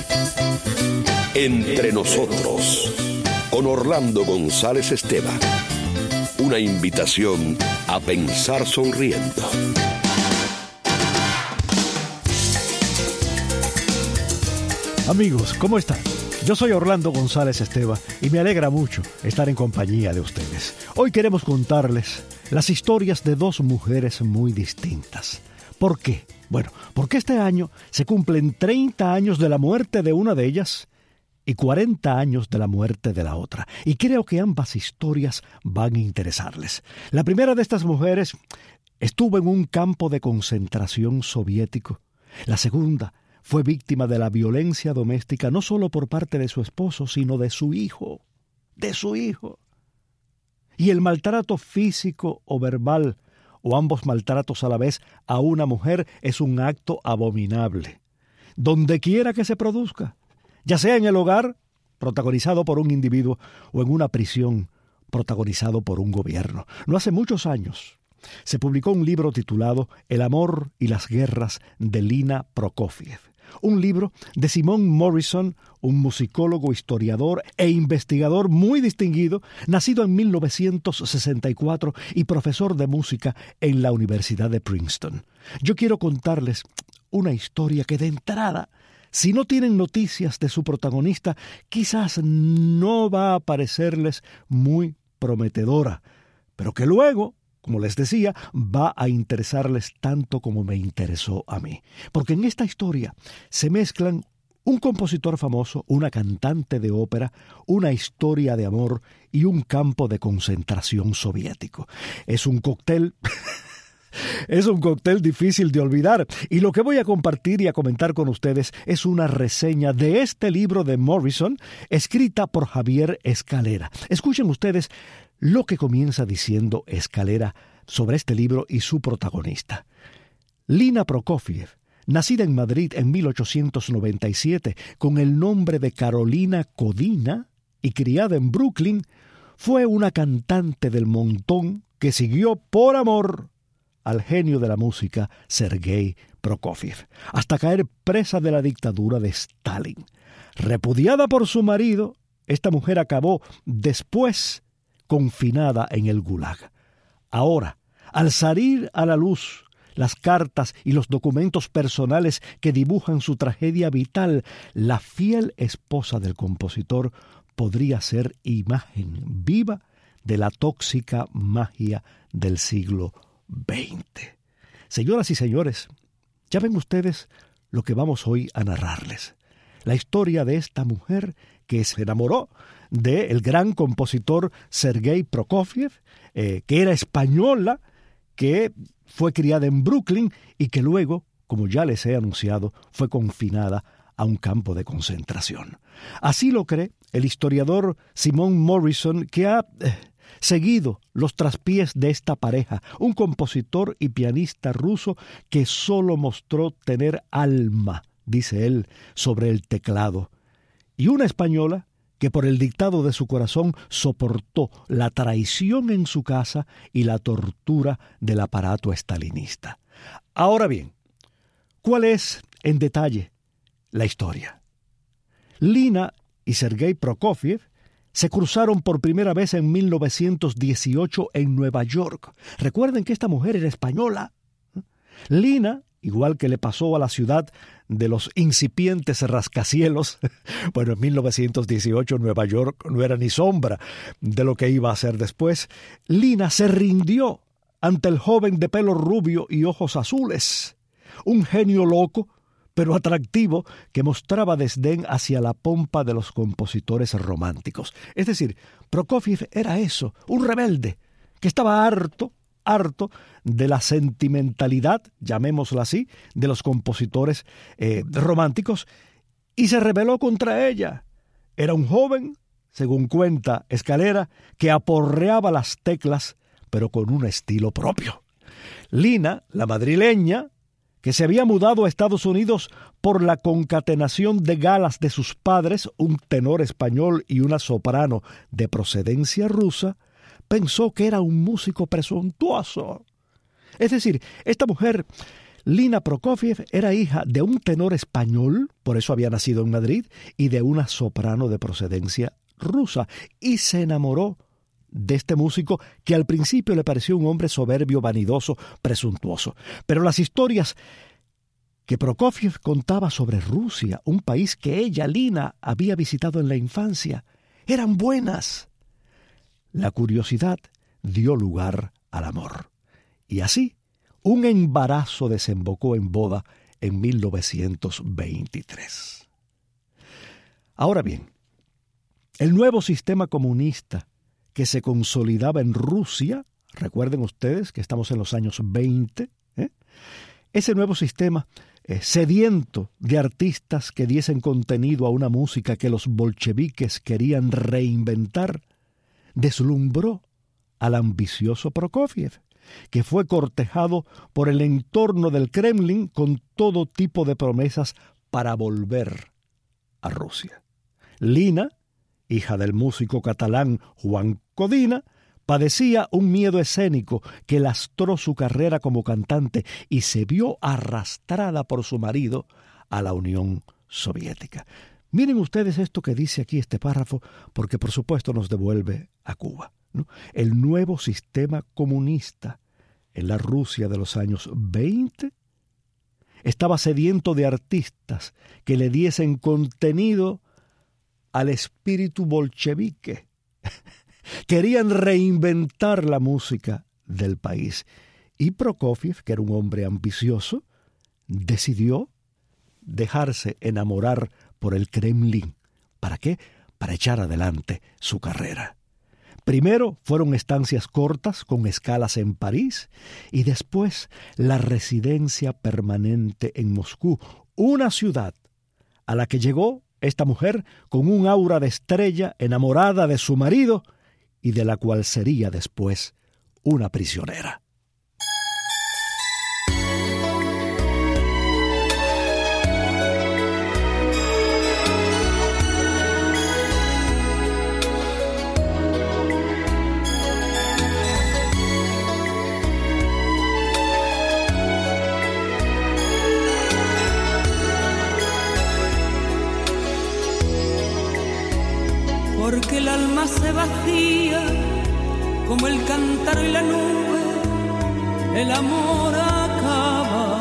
Entre nosotros, con Orlando González Esteban. Una invitación a pensar sonriendo. Amigos, ¿cómo están? Yo soy Orlando González Esteban y me alegra mucho estar en compañía de ustedes. Hoy queremos contarles las historias de dos mujeres muy distintas. ¿Por qué? Bueno, porque este año se cumplen 30 años de la muerte de una de ellas y 40 años de la muerte de la otra. Y creo que ambas historias van a interesarles. La primera de estas mujeres estuvo en un campo de concentración soviético. La segunda fue víctima de la violencia doméstica no solo por parte de su esposo, sino de su hijo. Y el maltrato físico o verbal, o ambos maltratos a la vez, a una mujer es un acto abominable. Donde quiera que se produzca, ya sea en el hogar, protagonizado por un individuo, o en una prisión, protagonizado por un gobierno. No hace muchos años se publicó un libro titulado El amor y las guerras de Lina Prokofiev. Un libro de Simon Morrison, un musicólogo, historiador e investigador muy distinguido, nacido en 1964 y profesor de música en la Universidad de Princeton. Yo quiero contarles una historia que de entrada, si no tienen noticias de su protagonista, quizás no va a parecerles muy prometedora, pero que luego, como les decía, va a interesarles tanto como me interesó a mí. Porque en esta historia se mezclan un compositor famoso, una cantante de ópera, una historia de amor y un campo de concentración soviético. Es un cóctel... Es un cóctel difícil de olvidar, y lo que voy a compartir y a comentar con ustedes es una reseña de este libro de Morrison, escrita por Javier Escalera. Escuchen ustedes lo que comienza diciendo Escalera sobre este libro y su protagonista. Lina Prokofiev, nacida en Madrid en 1897 con el nombre de Carolina Codina y criada en Brooklyn, fue una cantante del montón que siguió por amor al genio de la música Sergei Prokofiev, hasta caer presa de la dictadura de Stalin. Repudiada por su marido, esta mujer acabó después confinada en el Gulag. Ahora, al salir a la luz las cartas y los documentos personales que dibujan su tragedia vital, la fiel esposa del compositor podría ser imagen viva de la tóxica magia del siglo XX. Señoras y señores, ya ven ustedes lo que vamos hoy a narrarles. La historia de esta mujer que se enamoró del gran compositor Sergei Prokofiev, que era española, que fue criada en Brooklyn y que luego, como ya les he anunciado, fue confinada a un campo de concentración. Así lo cree el historiador Simon Morrison, que ha seguido los traspiés de esta pareja, un compositor y pianista ruso que solo mostró tener alma, dice él, sobre el teclado, y una española que por el dictado de su corazón soportó la traición en su casa y la tortura del aparato estalinista. Ahora bien, ¿cuál es en detalle la historia? Lina y Sergei Prokofiev se cruzaron por primera vez en 1918 en Nueva York. Recuerden que esta mujer era española. Lina, igual que le pasó a la ciudad de los incipientes rascacielos, bueno, en 1918 Nueva York no era ni sombra de lo que iba a ser después. Lina se rindió ante el joven de pelo rubio y ojos azules, un genio loco pero atractivo, que mostraba desdén hacia la pompa de los compositores románticos. Es decir, Prokofiev era eso, un rebelde, que estaba harto de la sentimentalidad, llamémosla así, de los compositores románticos, y se rebeló contra ella. Era un joven, según cuenta Escalera, que aporreaba las teclas, pero con un estilo propio. Lina, la madrileña, que se había mudado a Estados Unidos por la concatenación de galas de sus padres, un tenor español y una soprano de procedencia rusa, pensó que era un músico presuntuoso. Es decir, esta mujer Lina Prokofiev era hija de un tenor español, por eso había nacido en Madrid, y de una soprano de procedencia rusa, y se enamoró de este músico que al principio le pareció un hombre soberbio, vanidoso, presuntuoso. Pero las historias que Prokofiev contaba sobre Rusia, un país que ella, Lina, había visitado en la infancia, eran buenas. La curiosidad dio lugar al amor. Y así, un embarazo desembocó en boda en 1923. Ahora bien, el nuevo sistema comunista que se consolidaba en Rusia, recuerden ustedes que estamos en los años 20, ese nuevo sistema sediento de artistas que diesen contenido a una música que los bolcheviques querían reinventar, deslumbró al ambicioso Prokofiev, que fue cortejado por el entorno del Kremlin con todo tipo de promesas para volver a Rusia. Lina, hija del músico catalán Juan Codina, padecía un miedo escénico que lastró su carrera como cantante y se vio arrastrada por su marido a la Unión Soviética. Miren ustedes esto que dice aquí este párrafo, porque por supuesto nos devuelve a Cuba, ¿no? El nuevo sistema comunista en la Rusia de los años 20 estaba sediento de artistas que le diesen contenido al espíritu bolchevique. Querían reinventar la música del país. Y Prokofiev, que era un hombre ambicioso, decidió dejarse enamorar por el Kremlin. ¿Para qué? Para echar adelante su carrera. Primero fueron estancias cortas con escalas en París y después la residencia permanente en Moscú, una ciudad a la que llegó esta mujer con un aura de estrella, enamorada de su marido y de la cual sería después una prisionera. Porque el alma se vacía como el cántaro y la nube, el amor acaba.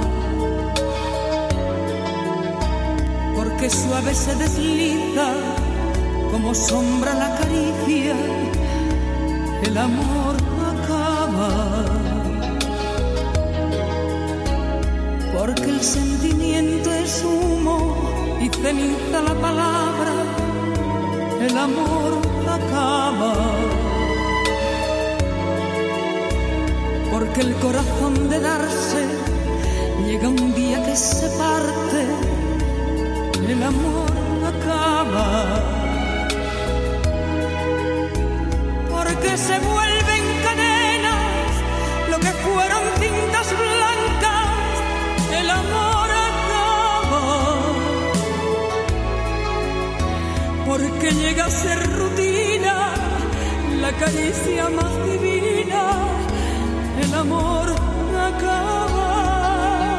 Porque suave se desliza como sombra la caricia, el amor acaba. Porque el sentimiento es humo y ceniza la palabra, el amor acaba. Porque el corazón de darse llega un día que se parte, el amor acaba. Porque se vuelven cadenas lo que fueron cintas blancas, el amor acaba. Porque llega a ser rutina la caricia más divina, el amor acaba.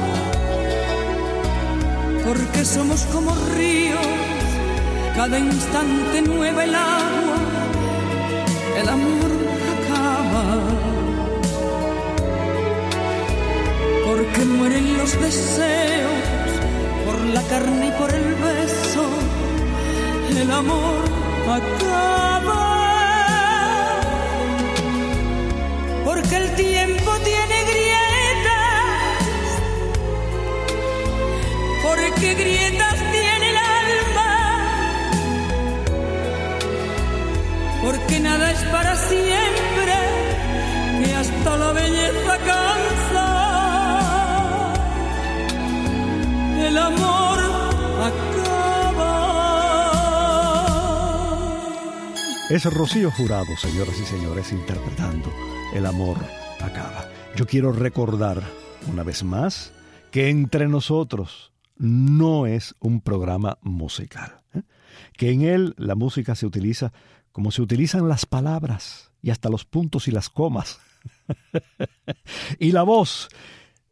Porque somos como ríos, cada instante nueva el agua, el amor acaba. Porque mueren los deseos por la carne y por el beso, el amor acaba. Porque el tiempo tiene grietas, porque grietas tiene el alma, porque nada es para siempre, que hasta la belleza cansa, el amor acaba. Es Rocío Jurado, señoras y señores, interpretando El amor acaba. Yo quiero recordar una vez más que Entre Nosotros no es un programa musical, que en él la música se utiliza como se utilizan las palabras y hasta los puntos y las comas. Y la voz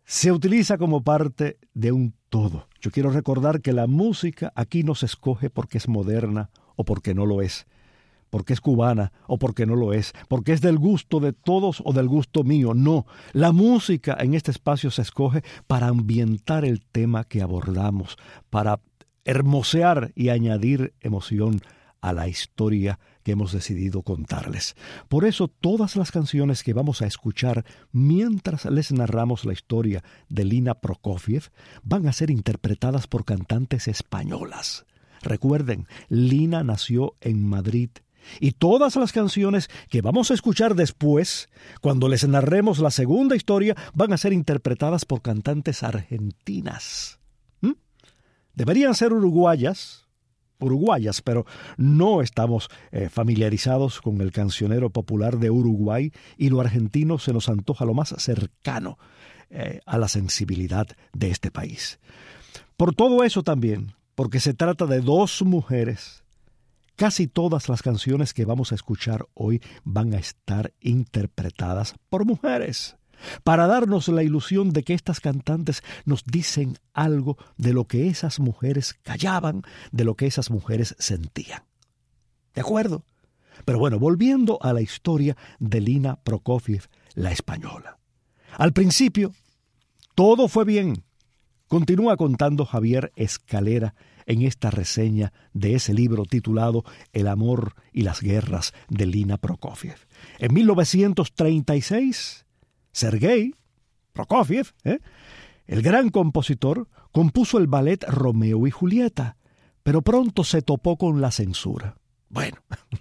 se utiliza como parte de un todo. Yo quiero recordar que la música aquí no se escoge porque es moderna o porque no lo es, porque es cubana o porque no lo es, porque es del gusto de todos o del gusto mío. No, la música en este espacio se escoge para ambientar el tema que abordamos, para hermosear y añadir emoción a la historia que hemos decidido contarles. Por eso todas las canciones que vamos a escuchar mientras les narramos la historia de Lina Prokofiev van a ser interpretadas por cantantes españolas. Recuerden, Lina nació en Madrid y todas las canciones que vamos a escuchar después, cuando les narremos la segunda historia, van a ser interpretadas por cantantes argentinas. Deberían ser uruguayas, pero no estamos familiarizados con el cancionero popular de Uruguay y lo argentino se nos antoja lo más cercano a la sensibilidad de este país. Por todo eso también, porque se trata de dos mujeres, casi todas las canciones que vamos a escuchar hoy van a estar interpretadas por mujeres, para darnos la ilusión de que estas cantantes nos dicen algo de lo que esas mujeres callaban, de lo que esas mujeres sentían. ¿De acuerdo? Pero bueno, volviendo a la historia de Lina Prokofiev, la española. Al principio, todo fue bien. Continúa contando Javier Escalera en esta reseña de ese libro titulado El amor y las guerras de Lina Prokofiev. En 1936... Sergei Prokofiev, el gran compositor, compuso el ballet Romeo y Julieta, pero pronto se topó con la censura. Bueno,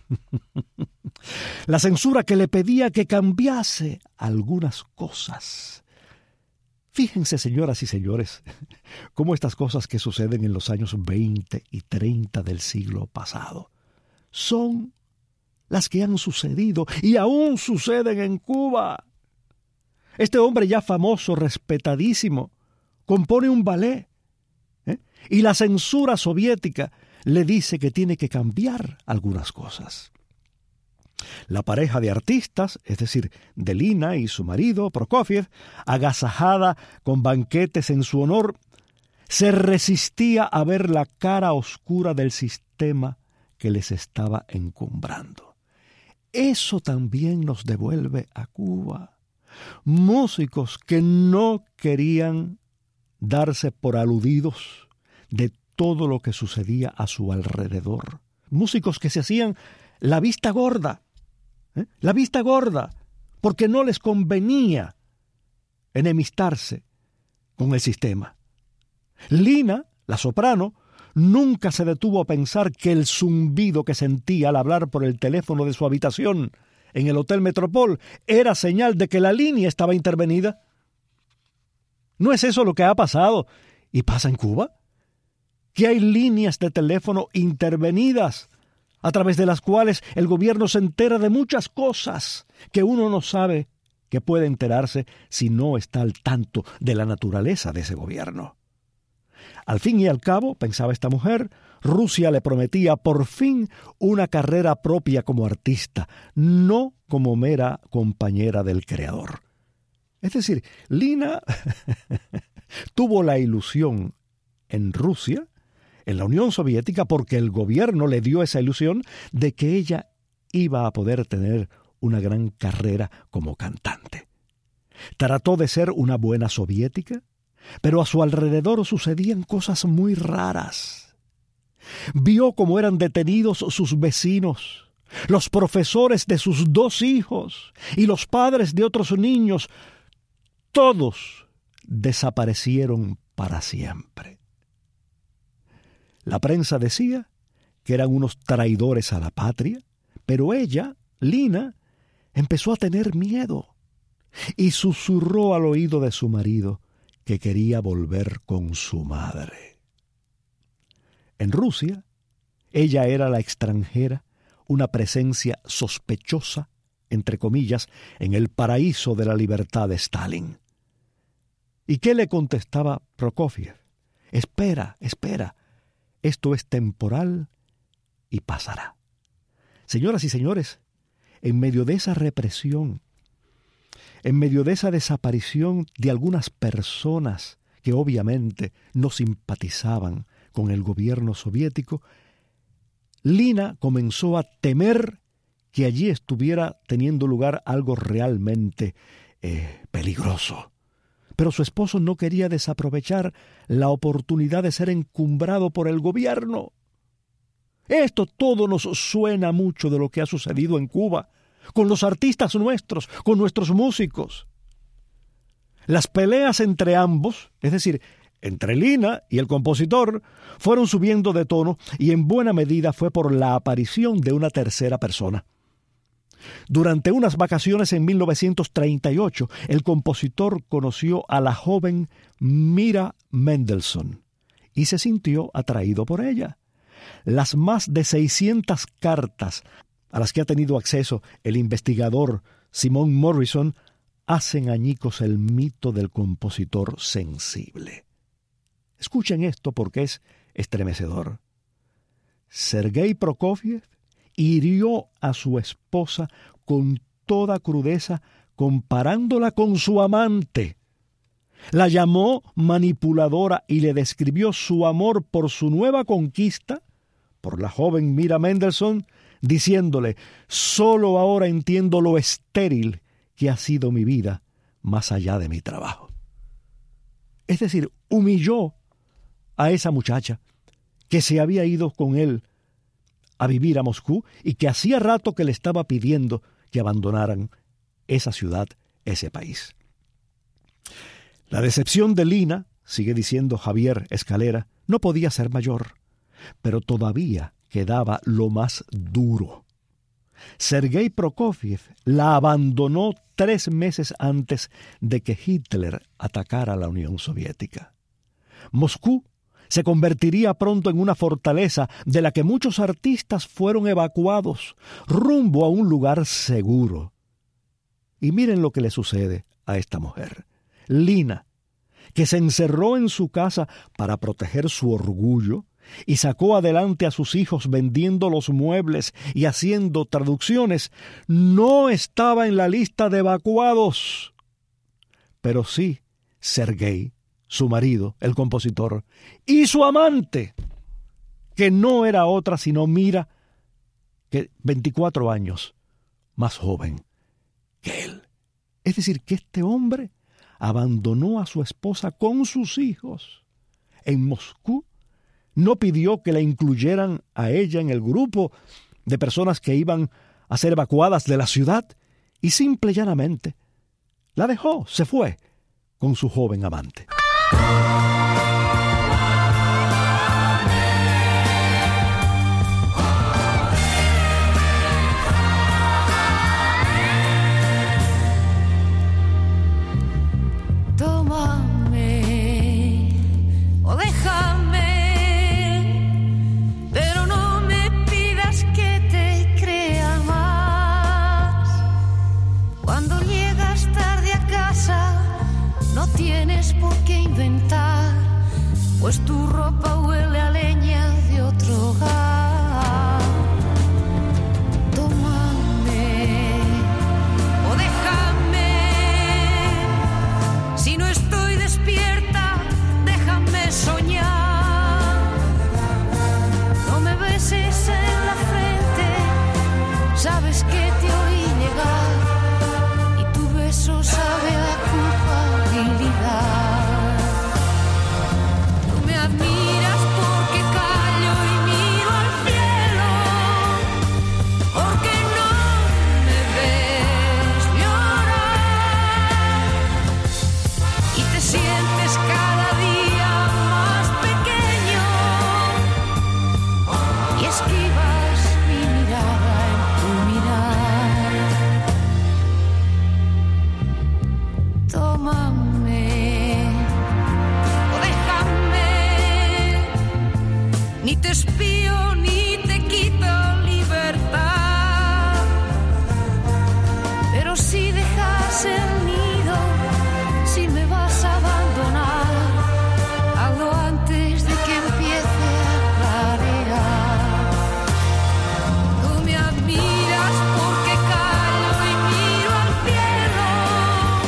la censura que le pedía que cambiase algunas cosas. Fíjense, señoras y señores, cómo estas cosas que suceden en los años 20 y 30 del siglo pasado son las que han sucedido y aún suceden en Cuba. Este hombre ya famoso, respetadísimo, compone un ballet, y la censura soviética le dice que tiene que cambiar algunas cosas. La pareja de artistas, es decir, de Lina y su marido, Prokofiev, agasajada con banquetes en su honor, se resistía a ver la cara oscura del sistema que les estaba encumbrando. Eso también nos devuelve a Cuba. Músicos que no querían darse por aludidos de todo lo que sucedía a su alrededor. Músicos que se hacían la vista gorda, porque no les convenía enemistarse con el sistema. Lina, la soprano, nunca se detuvo a pensar que el zumbido que sentía al hablar por el teléfono de su habitación en el Hotel Metropol era señal de que la línea estaba intervenida. ¿No es eso lo que ha pasado y pasa en Cuba? Que hay líneas de teléfono intervenidas a través de las cuales el gobierno se entera de muchas cosas que uno no sabe que puede enterarse si no está al tanto de la naturaleza de ese gobierno. Al fin y al cabo, pensaba esta mujer, Rusia le prometía por fin una carrera propia como artista, no como mera compañera del creador. Es decir, Lina tuvo la ilusión en Rusia, en la Unión Soviética, porque el gobierno le dio esa ilusión de que ella iba a poder tener una gran carrera como cantante. Trató de ser una buena soviética, pero a su alrededor sucedían cosas muy raras. Vio cómo eran detenidos sus vecinos, los profesores de sus 2 hijos y los padres de otros niños. Todos desaparecieron para siempre. La prensa decía que eran unos traidores a la patria, pero ella, Lina, empezó a tener miedo y susurró al oído de su marido que quería volver con su madre. En Rusia, ella era la extranjera, una presencia sospechosa, entre comillas, en el paraíso de la libertad de Stalin. ¿Y qué le contestaba Prokofiev? Espera, esto es temporal y pasará. Señoras y señores, en medio de esa represión, en medio de esa desaparición de algunas personas que obviamente no simpatizaban con el gobierno soviético, Lina comenzó a temer que allí estuviera teniendo lugar algo realmente peligroso. Pero su esposo no quería desaprovechar la oportunidad de ser encumbrado por el gobierno. Esto todo nos suena mucho de lo que ha sucedido en Cuba, con los artistas nuestros, con nuestros músicos. Las peleas entre ambos, es decir, entre Lina y el compositor, fueron subiendo de tono y en buena medida fue por la aparición de una tercera persona. Durante unas vacaciones en 1938, el compositor conoció a la joven Mira Mendelssohn y se sintió atraído por ella. Las más de 600 cartas a las que ha tenido acceso el investigador Simon Morrison hacen añicos el mito del compositor sensible. Escuchen esto porque es estremecedor. Sergei Prokofiev hirió a su esposa con toda crudeza, comparándola con su amante. La llamó manipuladora y le describió su amor por su nueva conquista, por la joven Mira Mendelssohn, diciéndole: «Solo ahora entiendo lo estéril que ha sido mi vida más allá de mi trabajo». Es decir, humilló a esa muchacha que se había ido con él a vivir a Moscú y que hacía rato que le estaba pidiendo que abandonaran esa ciudad, ese país. La decepción de Lina, sigue diciendo Javier Escalera, no podía ser mayor, pero todavía quedaba lo más duro. Sergei Prokofiev la abandonó 3 meses antes de que Hitler atacara a la Unión Soviética. Moscú se convertiría pronto en una fortaleza de la que muchos artistas fueron evacuados rumbo a un lugar seguro. Y miren lo que le sucede a esta mujer, Lina, que se encerró en su casa para proteger su orgullo y sacó adelante a sus hijos vendiendo los muebles y haciendo traducciones, no estaba en la lista de evacuados. Pero sí, Sergei, su marido, el compositor, y su amante, que no era otra sino Mira, que 24 años más joven que él. Es decir, que este hombre abandonó a su esposa con sus hijos en Moscú. No pidió que la incluyeran a ella en el grupo de personas que iban a ser evacuadas de la ciudad y simple y llanamente la dejó, se fue con su joven amante. Tómame o déjame, pero no me pidas que te crea más. Cuando llegas tarde a casa, no tienes por qué inventar, pues tu ropa huele a leña de otro hogar. Tómame o déjame, si no estoy despierta, déjame soñar. No me beses en la frente, sabes que te oí llegar y tu beso sabe a culpabilidad. Tú me admiras porque callo y miro al cielo, porque no me ves llorar y te sientes cada día más pequeño y esquivas mi mirada en tu mirar. Tómame o déjame, ni te espío ni te quito libertad, pero si dejas el nido, si me vas a abandonar, hazlo antes de que empiece a clarear. Tú me admiras porque callo y miro al cielo,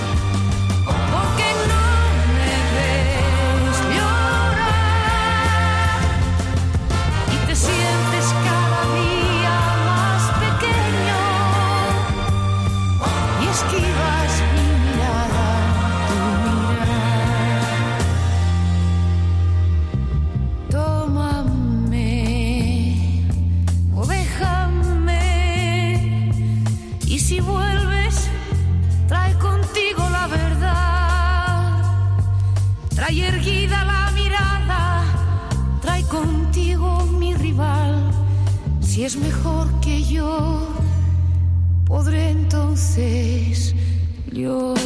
Si es mejor que yo, podré entonces llorar.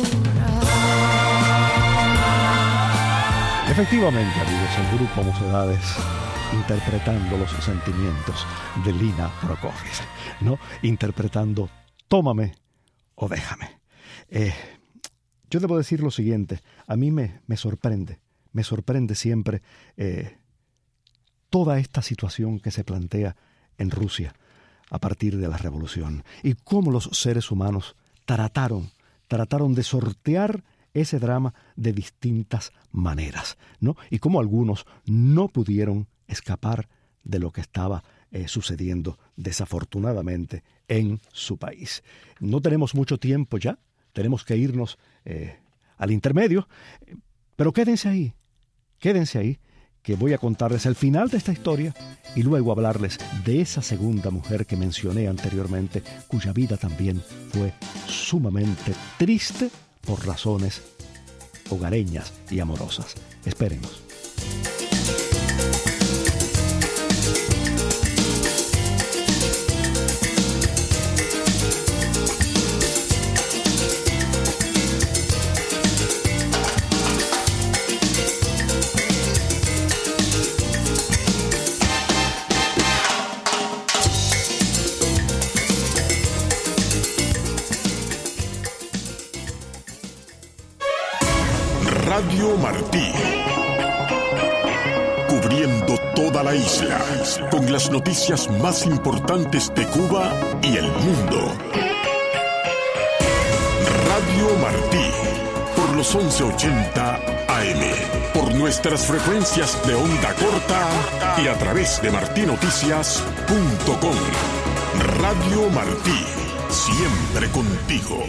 Efectivamente, amigos, el grupo Mocedades interpretando los sentimientos de Lina Prokofiev, ¿no? Interpretando Tómame o déjame. Yo debo decir lo siguiente, a mí me sorprende siempre toda esta situación que se plantea en Rusia a partir de la revolución y cómo los seres humanos trataron de sortear ese drama de distintas maneras, ¿no? Y cómo algunos no pudieron escapar de lo que estaba sucediendo desafortunadamente en su país. No tenemos mucho tiempo ya, tenemos que irnos al intermedio, pero quédense ahí, que voy a contarles el final de esta historia y luego hablarles de esa segunda mujer que mencioné anteriormente, cuya vida también fue sumamente triste por razones hogareñas y amorosas. Espérenos. Radio Martí, cubriendo toda la isla, con las noticias más importantes de Cuba y el mundo. Radio Martí, por los 1180 AM, por nuestras frecuencias de onda corta y a través de martinoticias.com. Radio Martí, siempre contigo.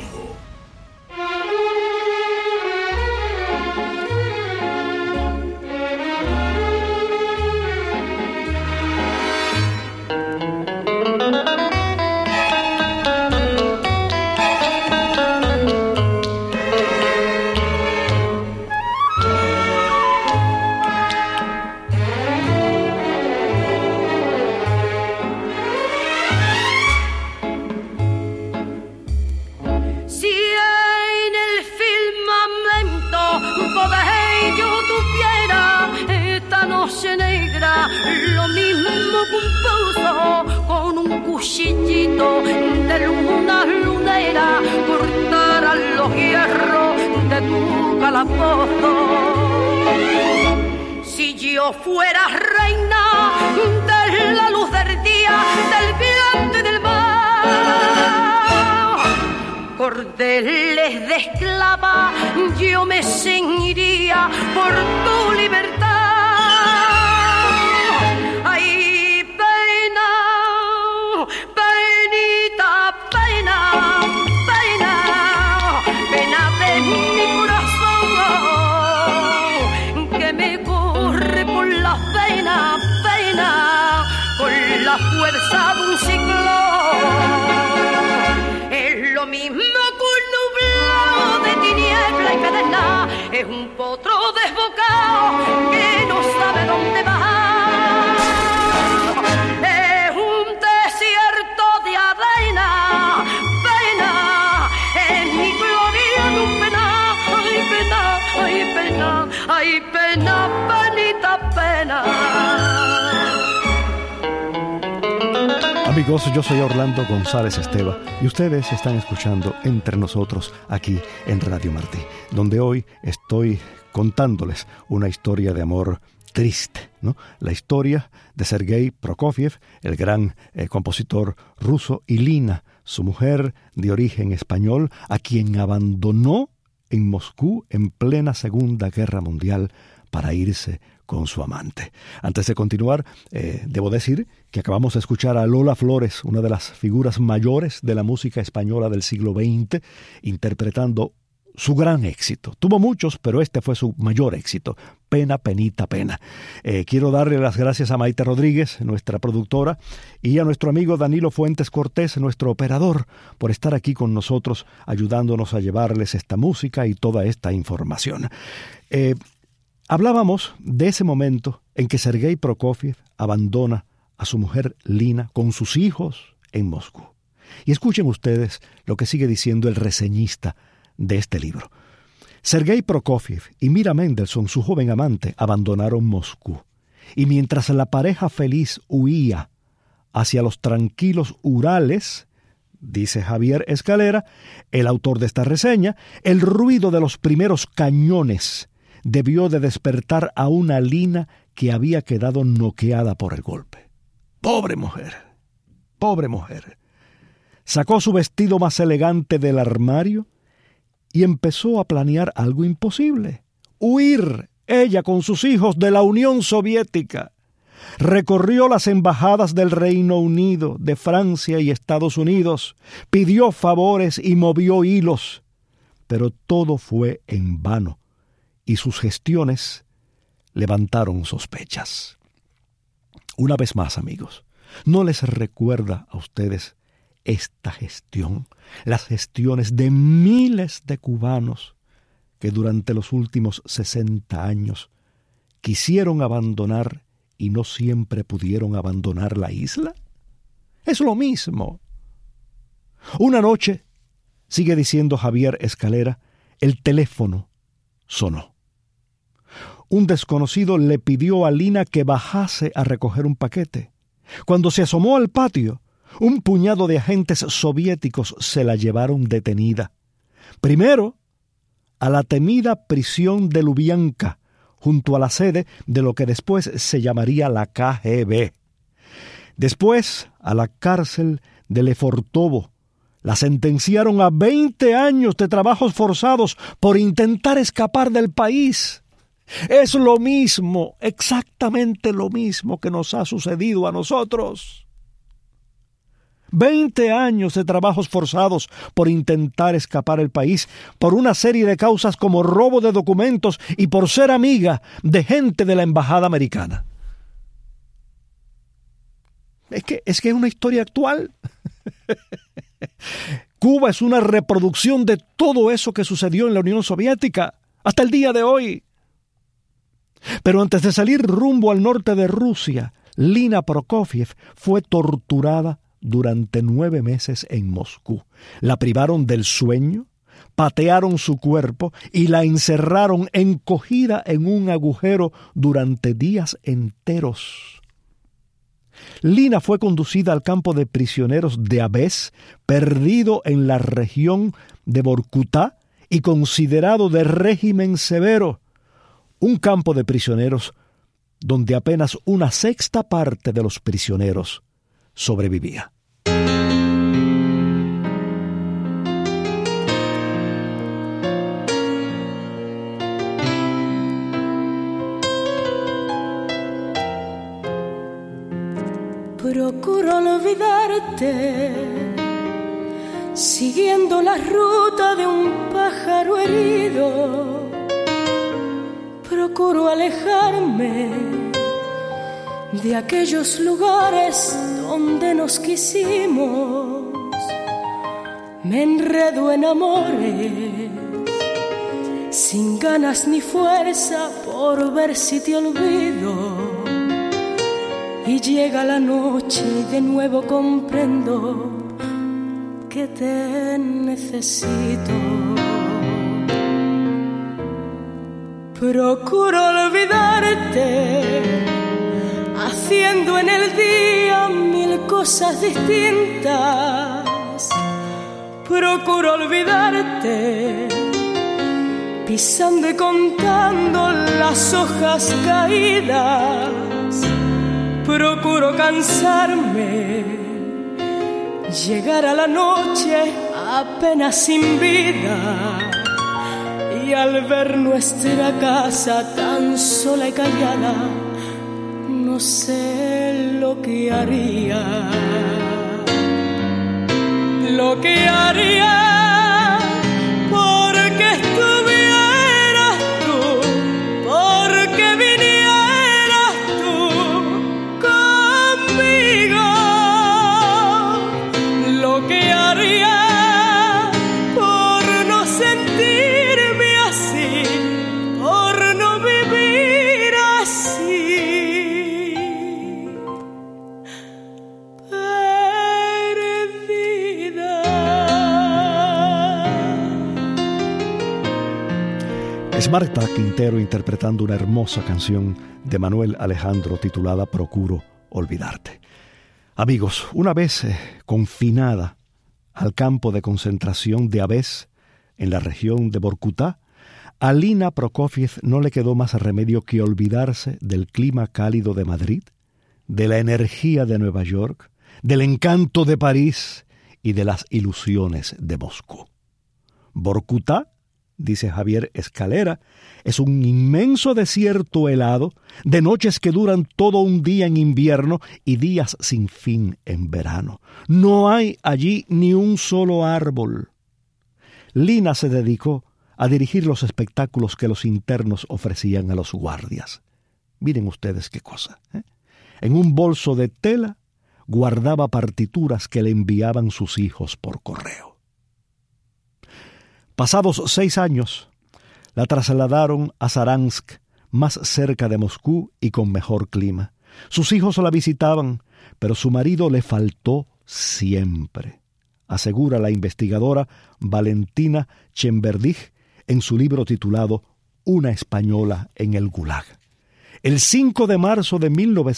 Si yo fuera reina de la luz del día, del viento y del mar, cordeles de esclava yo me ceñiría por tu libertad. Ay, pena, penita, pena, pena, pena de mi corazón, que me corre por las venas, pena, con la fuerza de un ciclón. Es lo mismo que un nublado de tiniebla y pedernal, es un potro desbocado que no sabe dónde va. Es un desierto de arena, pena, es mi gloria de un penal. Ay, pena, ay, pena, ay, pena, penita, pena. Amigos, yo soy Orlando González Esteva y ustedes están escuchando Entre Nosotros aquí en Radio Martí, donde hoy estoy contándoles una historia de amor triste, ¿no? La historia de Sergei Prokofiev, el gran compositor ruso, y Lina, su mujer de origen español, a quien abandonó en Moscú en plena Segunda Guerra Mundial para irse con su amante. Antes de continuar, debo decir que acabamos de escuchar a Lola Flores, una de las figuras mayores de la música española del siglo XX, interpretando su gran éxito. Tuvo muchos, pero este fue su mayor éxito, Pena, Penita, Pena. Quiero darle las gracias a Maite Rodríguez, nuestra productora, y a nuestro amigo Danilo Fuentes Cortés, nuestro operador, por estar aquí con nosotros, ayudándonos a llevarles esta música y toda esta información. Hablábamos de ese momento en que Sergei Prokofiev abandona a su mujer Lina con sus hijos en Moscú. Y escuchen ustedes lo que sigue diciendo el reseñista de este libro. Sergei Prokofiev y Mira Mendelssohn, su joven amante, abandonaron Moscú. Y mientras la pareja feliz huía hacia los tranquilos Urales, dice Javier Escalera, el autor de esta reseña, el ruido de los primeros cañones debió de despertar a una Lina que había quedado noqueada por el golpe. Pobre mujer, pobre mujer. Sacó su vestido más elegante del armario y empezó a planear algo imposible: huir, ella con sus hijos, de la Unión Soviética. Recorrió las embajadas del Reino Unido, de Francia y Estados Unidos, pidió favores y movió hilos, pero todo fue en vano y sus gestiones levantaron sospechas. Una vez más, amigos, ¿no les recuerda a ustedes esta gestión, las gestiones de miles de cubanos que durante los últimos 60 años quisieron abandonar y no siempre pudieron abandonar la isla? Es lo mismo. Una noche, sigue diciendo Javier Escalera, el teléfono sonó. Un desconocido le pidió a Lina que bajase a recoger un paquete. Cuando se asomó al patio, un puñado de agentes soviéticos se la llevaron detenida. Primero, a la temida prisión de Lubianka, junto a la sede de lo que después se llamaría la KGB. Después, a la cárcel de Lefortovo. La sentenciaron a 20 años de trabajos forzados por intentar escapar del país. Es lo mismo, exactamente lo mismo que nos ha sucedido a nosotros. 20 años de trabajos forzados por intentar escapar del país, por una serie de causas como robo de documentos y por ser amiga de gente de la embajada americana. Es que es una historia actual. Cuba es una reproducción de todo eso que sucedió en la Unión Soviética hasta el día de hoy. Pero antes de salir rumbo al norte de Rusia, Lina Prokofiev fue torturada durante 9 meses en Moscú. La privaron del sueño, patearon su cuerpo y la encerraron encogida en un agujero durante días enteros. Lina fue conducida al campo de prisioneros de Abez, perdido en la región de Vorkutá y considerado de régimen severo. Un campo de prisioneros donde apenas 1/6 parte de los prisioneros sobrevivía. Procuro olvidarte, siguiendo la ruta de un pájaro herido. Procuro alejarme de aquellos lugares donde nos quisimos. Me enredo en amores, sin ganas ni fuerza por ver si te olvido. Y llega la noche y de nuevo comprendo que te necesito. Procuro olvidarte, haciendo en el día 1000 cosas distintas. Procuro olvidarte, pisando y contando las hojas caídas. Procuro cansarme, llegar a la noche apenas sin vida. Y al ver nuestra casa tan sola y callada, no sé lo que haría. Lo que haría porque estuvieras tú, porque vinieras tú conmigo. Lo que haría por no sentirme así, por no vivir así. Marta Quintero interpretando una hermosa canción de Manuel Alejandro titulada Procuro olvidarte. Amigos, una vez confinada al campo de concentración de Abés en la región de Vorkutá, a Lina Prokofiev no le quedó más remedio que olvidarse del clima cálido de Madrid, de la energía de Nueva York, del encanto de París y de las ilusiones de Moscú. Vorkutá, dice Javier Escalera, es un inmenso desierto helado, de noches que duran todo un día en invierno y días sin fin en verano. No hay allí ni un solo árbol. Lina se dedicó a dirigir los espectáculos que los internos ofrecían a los guardias. Miren ustedes qué cosa, ¿eh? En un bolso de tela guardaba partituras que le enviaban sus hijos por correo. Pasados 6 años, la trasladaron a Saransk, más cerca de Moscú y con mejor clima. Sus hijos la visitaban, pero su marido le faltó siempre, asegura la investigadora Valentina Chemberdich en su libro titulado Una española en el Gulag. El 5 de marzo de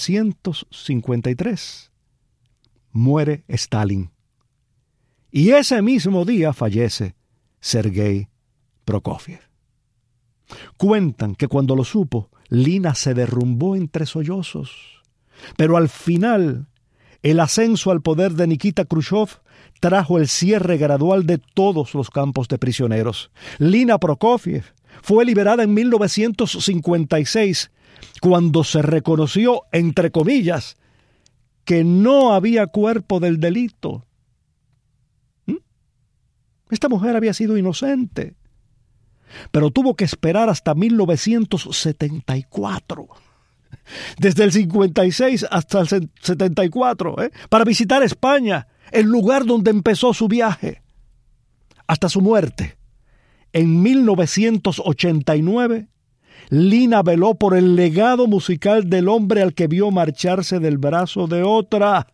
1953 muere Stalin y ese mismo día fallece Sergei Prokofiev. Cuentan que cuando lo supo, Lina se derrumbó entre sollozos, pero al final el ascenso al poder de Nikita Khrushchev trajo el cierre gradual de todos los campos de prisioneros. Lina Prokofiev fue liberada en 1956, cuando se reconoció, entre comillas, que no había cuerpo del delito. Esta mujer había sido inocente, pero tuvo que esperar hasta 1974, desde el 56 hasta el 74, para visitar España, el lugar donde empezó su viaje, hasta su muerte. En 1989, Lina veló por el legado musical del hombre al que vio marcharse del brazo de otra.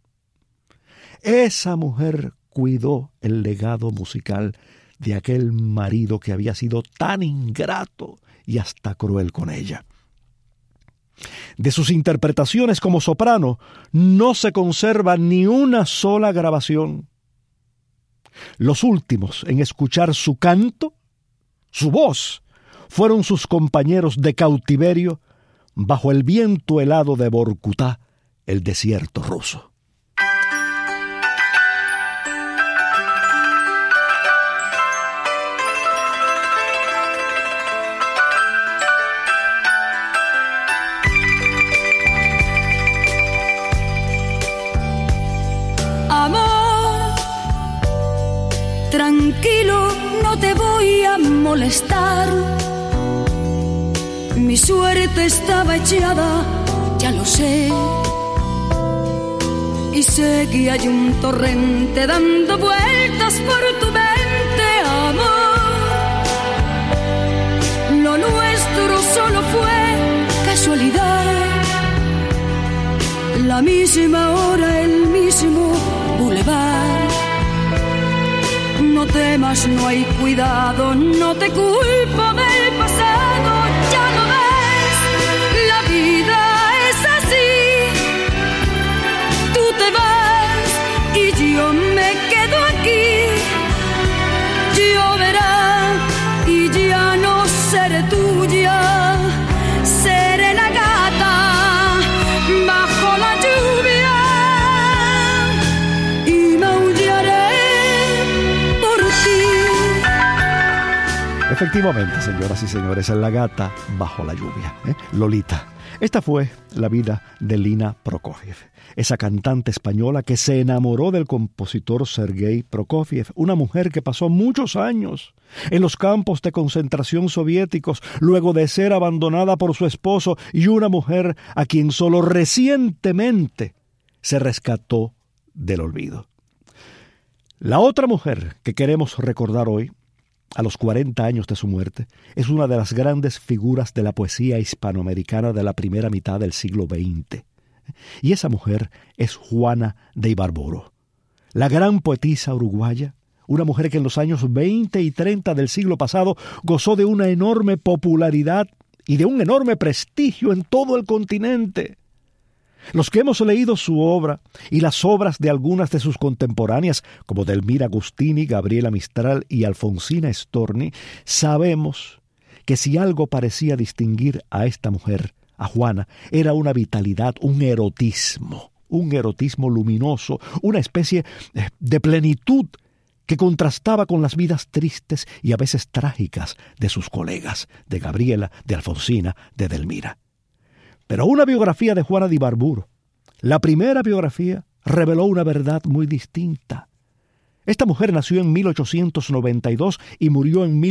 Esa mujer cuidó el legado musical de aquel marido que había sido tan ingrato y hasta cruel con ella. De sus interpretaciones como soprano no se conserva ni una sola grabación. Los últimos en escuchar su canto, su voz, fueron sus compañeros de cautiverio bajo el viento helado de Vorkutá, el desierto ruso. Tranquilo, no te voy a molestar. Mi suerte estaba echada, ya lo sé. Y sé que hay un torrente dando vueltas por tu mente, amor. Lo nuestro solo fue casualidad. La misma hora, el mismo bulevar. No temas, no hay cuidado, no te culpo del pasado, ya lo ves, la vida es así. Tú te vas y yo me quedo aquí. Lloverá y ya no seré tuya, seré la gata bajo la lluvia y maullaré. Efectivamente, señoras y señores, la gata bajo la lluvia, Lolita. Esta fue la vida de Lina Prokofiev, esa cantante española que se enamoró del compositor Sergei Prokofiev, una mujer que pasó muchos años en los campos de concentración soviéticos luego de ser abandonada por su esposo, y una mujer a quien solo recientemente se rescató del olvido. La otra mujer que queremos recordar hoy, a los 40 años de su muerte, es una de las grandes figuras de la poesía hispanoamericana de la primera mitad del siglo XX. Y esa mujer es Juana de Ibarburu, la gran poetisa uruguaya, una mujer que en los años 20 y 30 del siglo pasado gozó de una enorme popularidad y de un enorme prestigio en todo el continente. Los que hemos leído su obra y las obras de algunas de sus contemporáneas, como Delmira Agustini, Gabriela Mistral y Alfonsina Storni, sabemos que si algo parecía distinguir a esta mujer, a Juana, era una vitalidad, un erotismo luminoso, una especie de plenitud que contrastaba con las vidas tristes y a veces trágicas de sus colegas, de Gabriela, de Alfonsina, de Delmira. Pero una biografía de Juana de Ibarburu, la primera biografía, reveló una verdad muy distinta. Esta mujer nació en 1892 y murió en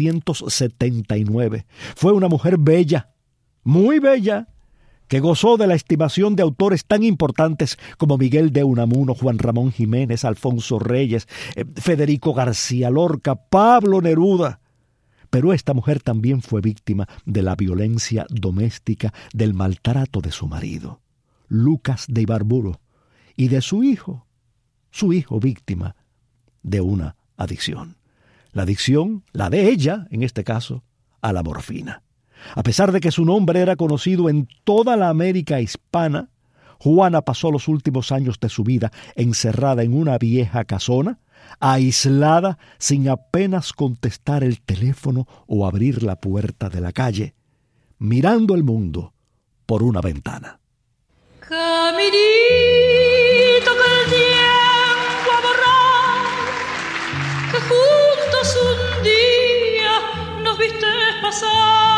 1979. Fue una mujer bella, muy bella, que gozó de la estimación de autores tan importantes como Miguel de Unamuno, Juan Ramón Jiménez, Alfonso Reyes, Federico García Lorca, Pablo Neruda. Pero esta mujer también fue víctima de la violencia doméstica, del maltrato de su marido, Lucas de Ibarburu, y de su hijo víctima de una adicción. La adicción, la de ella, en este caso, a la morfina. A pesar de que su nombre era conocido en toda la América hispana, Juana pasó los últimos años de su vida encerrada en una vieja casona, aislada, sin apenas contestar el teléfono o abrir la puerta de la calle, mirando el mundo por una ventana. Caminito que el tiempo ha borrado, que juntos un día nos viste pasar.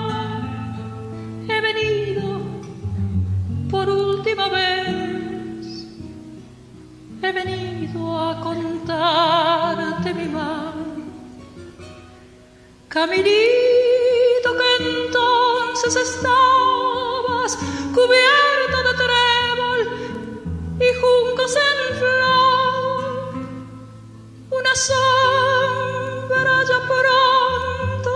He venido por última vez, he venido a contarte mi mal. Caminito que entonces estabas cubierto de trébol y juncos en flor, una sombra ya pronto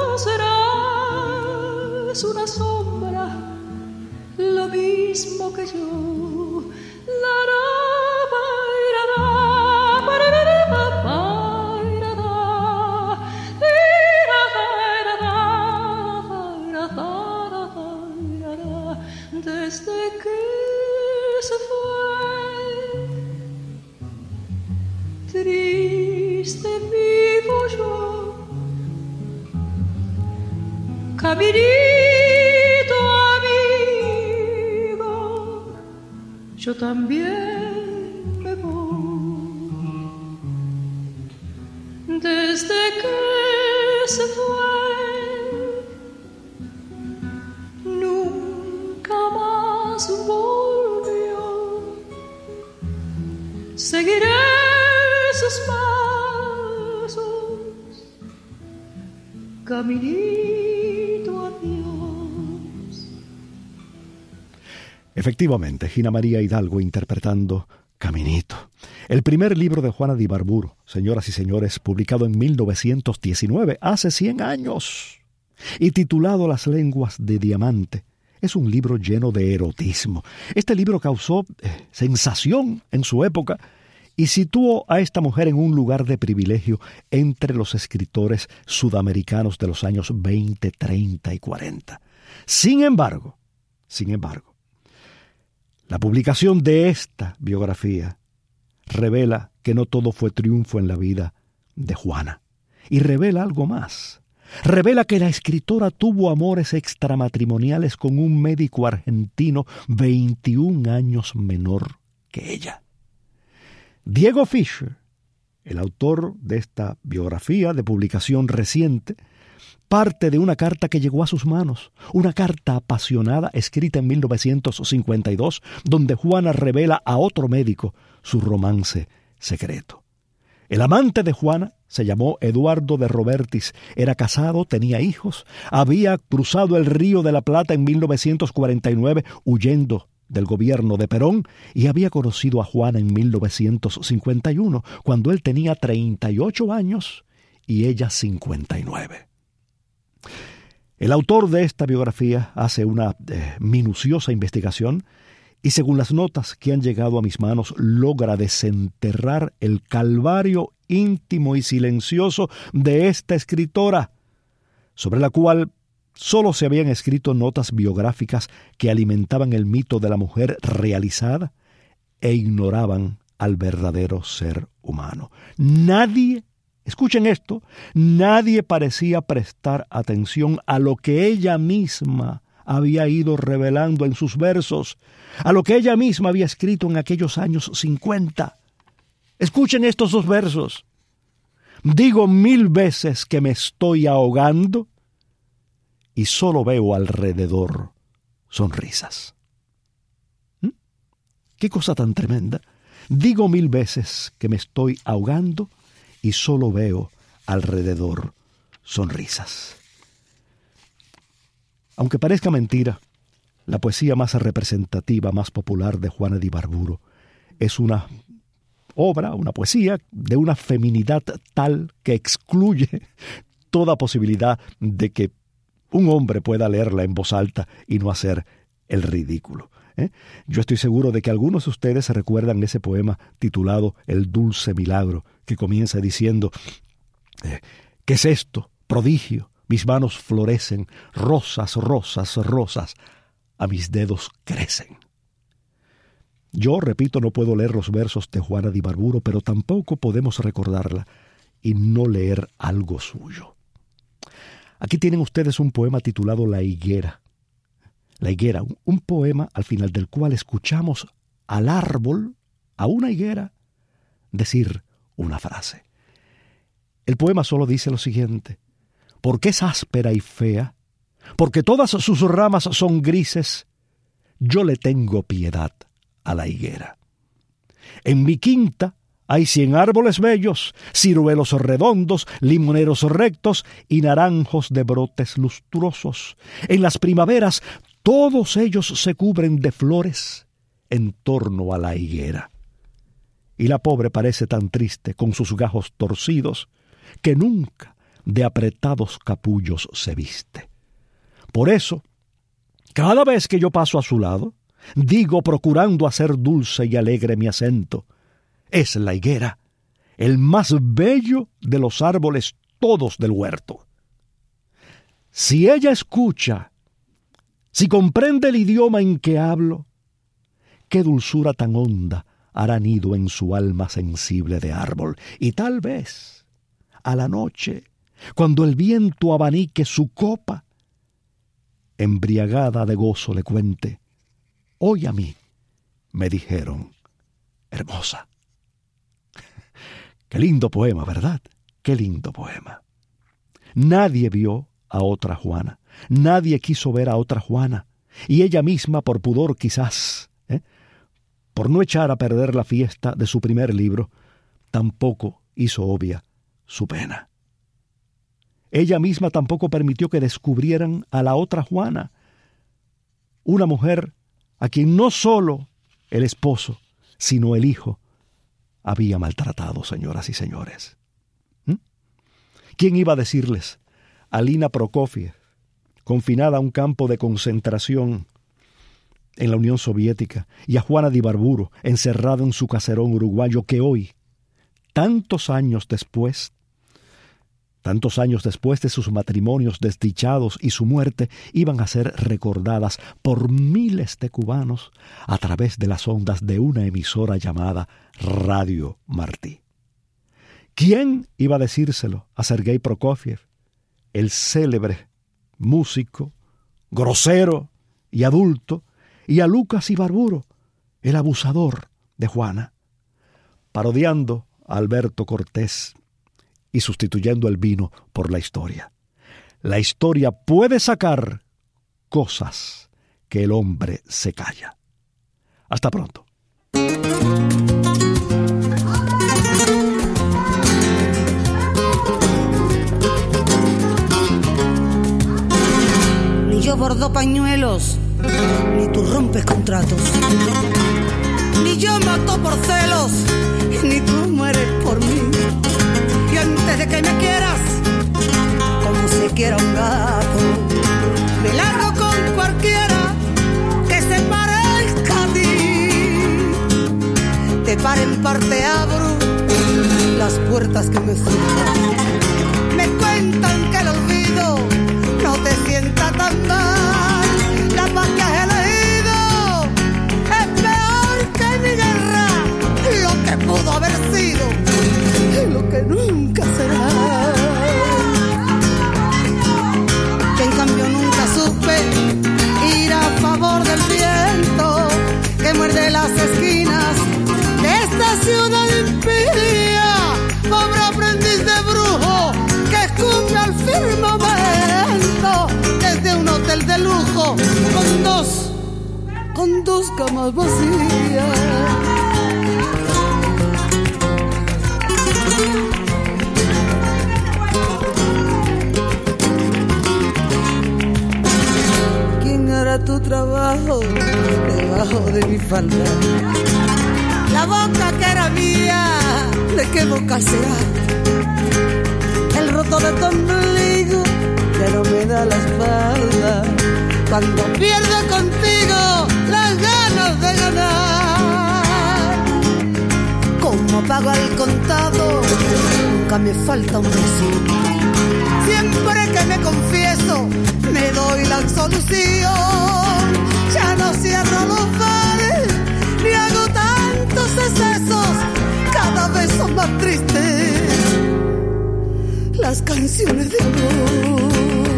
serás, una sombra, lo mismo que yo. La ra, pa, ra, ra, pa, ra, ra, ra, pa, ra, ra, ra, ra, ra, ra, ra, ra. Desde que se fue, triste vivo yo, caminito amigo, yo también me voy. Desde que se fue, nunca más volvió. Seguiré sus pasos, caminito a Dios. Efectivamente, Gina María Hidalgo interpretando Caminito, el primer libro de Juana de Ibarburu, señoras y señores, publicado en 1919, hace 100 años, y titulado Las lenguas de diamante. Es un libro lleno de erotismo. Este libro causó sensación en su época y situó a esta mujer en un lugar de privilegio entre los escritores sudamericanos de los años 20, 30 y 40. Sin embargo, la publicación de esta biografía revela que no todo fue triunfo en la vida de Juana. Y revela algo más. Revela que la escritora tuvo amores extramatrimoniales con un médico argentino 21 años menor que ella. Diego Fischer, el autor de esta biografía de publicación reciente, parte de una carta que llegó a sus manos, una carta apasionada escrita en 1952, donde Juana revela a otro médico su romance secreto. El amante de Juana se llamó Eduardo de Robertis, era casado, tenía hijos, había cruzado el Río de la Plata en 1949 huyendo del gobierno de Perón y había conocido a Juana en 1951, cuando él tenía 38 años y ella 59. El autor de esta biografía hace una minuciosa investigación y según las notas que han llegado a mis manos logra desenterrar el calvario íntimo y silencioso de esta escritora, sobre la cual solo se habían escrito notas biográficas que alimentaban el mito de la mujer realizada e ignoraban al verdadero ser humano. Nadie, escuchen esto, nadie parecía prestar atención a lo que ella misma había ido revelando en sus versos, a lo que ella misma había escrito en aquellos años 50. Escuchen estos dos versos. Digo 1000 veces que me estoy ahogando y solo veo alrededor sonrisas. ¿Qué cosa tan tremenda? Digo 1000 veces que me estoy ahogando y solo veo alrededor sonrisas. Aunque parezca mentira, la poesía más representativa, más popular de Juana de Ibarburu es una obra, una poesía de una feminidad tal que excluye toda posibilidad de que un hombre pueda leerla en voz alta y no hacer el ridículo. Yo estoy seguro de que algunos de ustedes se recuerdan ese poema titulado El dulce milagro, que comienza diciendo: ¿qué es esto? Prodigio, mis manos florecen, rosas, rosas, rosas, a mis dedos crecen. Yo, repito, no puedo leer los versos de Juana de Ibarburu, pero tampoco podemos recordarla y no leer algo suyo. Aquí tienen ustedes un poema titulado La higuera. La higuera, un poema al final del cual escuchamos al árbol, a una higuera, decir una frase. El poema solo dice lo siguiente: porque es áspera y fea, porque todas sus ramas son grises, yo le tengo piedad a la higuera. En mi quinta hay 100 árboles bellos, ciruelos redondos, limoneros rectos y naranjos de brotes lustrosos. En las primaveras todos ellos se cubren de flores en torno a la higuera. Y la pobre parece tan triste con sus gajos torcidos que nunca de apretados capullos se viste. Por eso, cada vez que yo paso a su lado, digo procurando hacer dulce y alegre mi acento: es la higuera, el más bello de los árboles todos del huerto. Si ella escucha, si comprende el idioma en que hablo, qué dulzura tan honda hará nido en su alma sensible de árbol. Y tal vez, a la noche, cuando el viento abanique su copa, embriagada de gozo le cuente: hoy a mí me dijeron hermosa. Qué lindo poema, ¿verdad? Qué lindo poema. Nadie vio a otra Juana, nadie quiso ver a otra Juana, y ella misma, por pudor quizás, por no echar a perder la fiesta de su primer libro, tampoco hizo obvia su pena. Ella misma tampoco permitió que descubrieran a la otra Juana, una mujer a quien no solo el esposo, sino el hijo había maltratado, señoras y señores. ¿Quién iba a decirles a Lina Prokofiev, confinada a un campo de concentración en la Unión Soviética, y a Juana de Ibarburu, encerrada en su caserón uruguayo, que hoy, tantos años después de sus matrimonios desdichados y su muerte, iban a ser recordadas por miles de cubanos a través de las ondas de una emisora llamada Radio Martí? ¿Quién iba a decírselo a Sergei Prokofiev, el célebre músico, grosero y adulto, y a Lucas Ibarburu, el abusador de Juana, parodiando a Alberto Cortés y sustituyendo el vino por la historia? La historia puede sacar cosas que el hombre se calla. Hasta pronto. Ni yo bordo pañuelos, ni tú rompes contratos, ni yo mato por celos, ni tú mueres por mí. Y antes de que me quieras, como se quiera un gato, me largo con cualquiera que se parezca a ti. Te pare en parte abro las puertas que me cierran. Me cuentan que el olvido no te sienta tan mal. La paz que has elegido es peor que mi guerra. Lo que pudo haber sido y lo que nunca será. Que en cambio nunca supe ir a favor del viento que muerde las esquinas de esta ciudad impía. Pobre aprendiz de brujo que escupe al firmamento desde un hotel de lujo con dos camas vacías. ¿Quién hará tu trabajo debajo de mi falda? La boca que era mía, ¿de qué boca será? El roto de tu ombligo que no me da la espalda cuando pierdo contigo las ganas de ganar. Como pago al contado, nunca me falta un beso. Siempre que me confieso, me doy la absolución. Ya no cierro los bares, ni hago tantos excesos. Cada vez son más tristes las canciones de amor.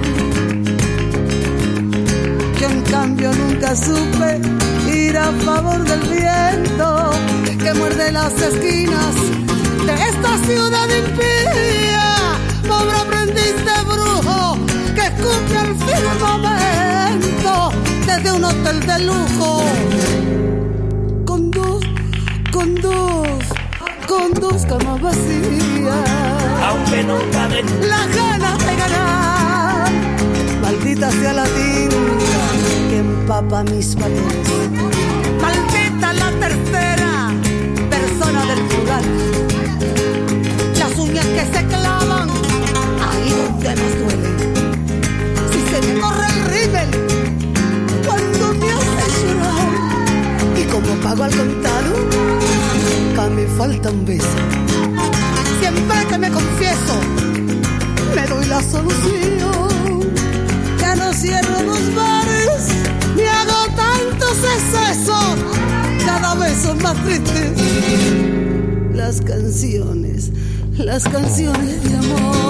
Yo en cambio nunca supe ir a favor del viento que muerde las esquinas de esta ciudad impía. Pobre aprendiz de brujo que escupe al firmamento desde un hotel de lujo con dos camas vacías. Aunque nunca de las ganas de ganar, maldita sea la tinta que empapa mis papeles. Maldita la tercera persona del plural. Las uñas que se clavan ahí donde más duele. Si se me corre el rímel cuando me hace llorar. Y como pago al contado, nunca me falta un beso. Siempre que me confieso, me doy la solución. Ya no cierro los bares, ni hago tantos excesos. Cada vez son más tristes las canciones de amor.